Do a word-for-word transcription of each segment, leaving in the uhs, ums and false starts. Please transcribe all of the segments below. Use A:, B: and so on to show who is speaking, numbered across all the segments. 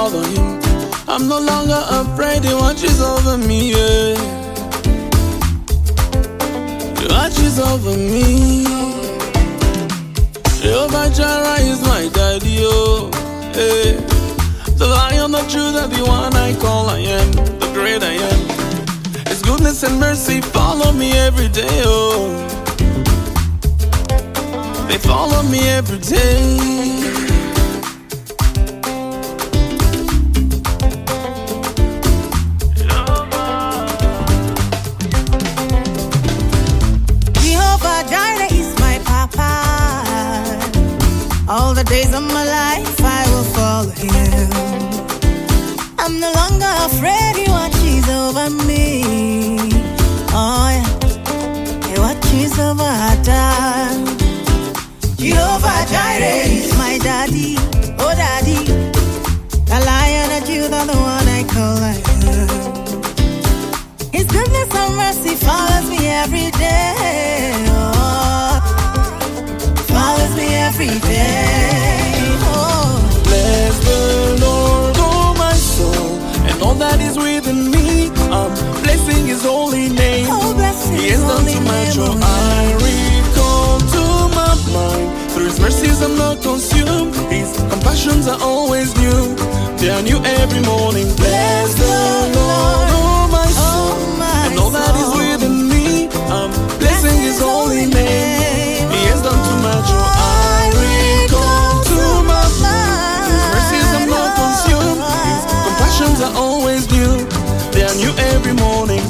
A: follow him. I'm no longer afraid, he watches over me, yeah. He watches over me. Jehovah Jireh is my daddy, oh, hey. The Lion of Judah, the one I call I am, the great I am. His goodness and mercy follow me every day, oh. They follow me every day.
B: All the days of my life I will follow him. I'm no longer afraid, he watches over me. Oh yeah, he watches over our dad. Jehovah Jireh is my daddy, oh daddy. The Lion of Judah, the one I call I am. His goodness and mercy follows me every day. Oh, follows me every day. Oh.
A: Bless the Lord, oh my soul, and all that is within me. I'm blessing his holy name.
B: Oh, bless his
A: he has done
B: holy
A: too much,
B: name.
A: oh, I recall to my mind. Through his mercies I'm not consumed. His compassions are always new. They are new every morning. Bless the Lord, oh my soul,
B: oh, my
A: and all that is within me. I'm blessing his holy name. He has done too much, oh, I recall to my mind. His mercies I'm not consumed. His compassions are always new. They are new every morning.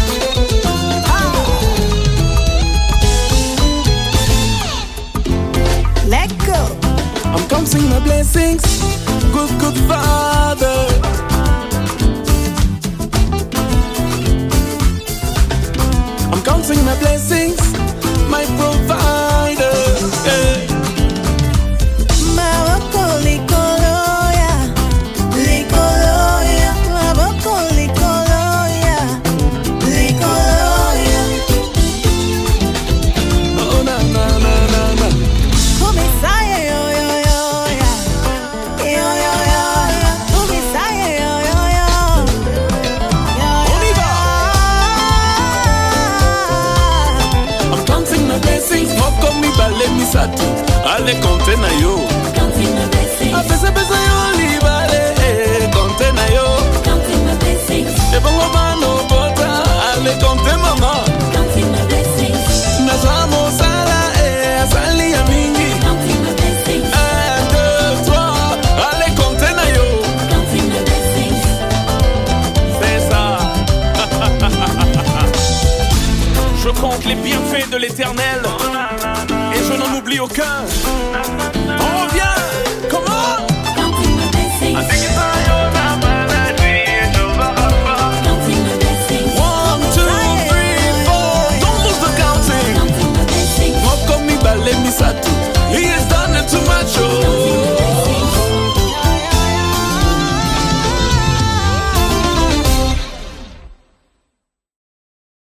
B: Let go.
A: I'm counting my blessings, good, good Father. I'm counting my blessings, my provider. Yeah. Ale konte na yo,
C: counting my blessings.
A: Apese pese yo libale, konte na yo,
C: Counting my blessings.
A: e bongo mano bota, ale konte mama,
C: Counting my blessings.
A: na samo sala e asali ya mingi,
C: Counting my blessings.
A: un, deux, trois, ale konte na yo,
C: Counting my blessings.
A: c'est ça.
D: Je compte les bienfaits de l'Éternel et je n'en oublie aucun.